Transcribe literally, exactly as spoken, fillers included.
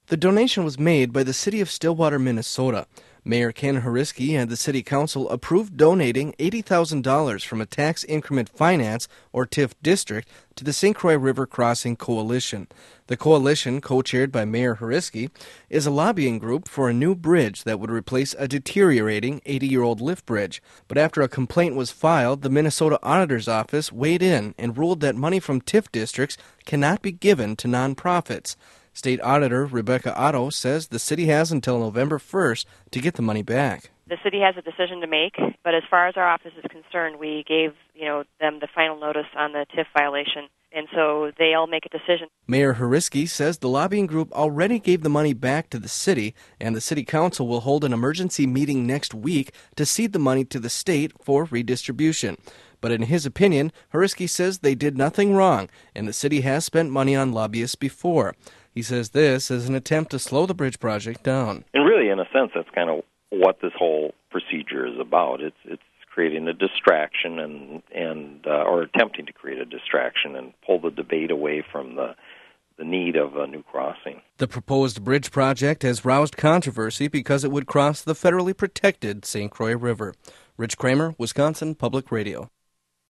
The donation was made by the City of Stillwater, Minnesota. Mayor Ken Horiski and the City Council approved donating eighty thousand dollars from a tax increment finance, or T I F district, to the Saint Croix River Crossing Coalition. The coalition, co-chaired by Mayor Horiski, is a lobbying group for a new bridge that would replace a deteriorating eighty-year-old lift bridge. But after a complaint was filed, the Minnesota Auditor's Office weighed in and ruled that money from T I F districts cannot be given to nonprofits. State Auditor Rebecca Otto says the city has until November first to get the money back. The city has a decision to make, but as far as our office is concerned, we gave you know them the final notice on the T I F violation, and so they'll make a decision. Mayor Horiski says the lobbying group already gave the money back to the city, and the City Council will hold an emergency meeting next week to cede the money to the state for redistribution. But in his opinion, Horiski says they did nothing wrong, and the city has spent money on lobbyists before. He says this is an attempt to slow the bridge project down. And really, in a sense, that's kind of what this whole procedure is about. It's it's creating a distraction and and uh, or attempting to create a distraction and pull the debate away from the the need of a new crossing. The proposed bridge project has roused controversy because it would cross the federally protected Saint Croix River. Rich Kramer, Wisconsin Public Radio.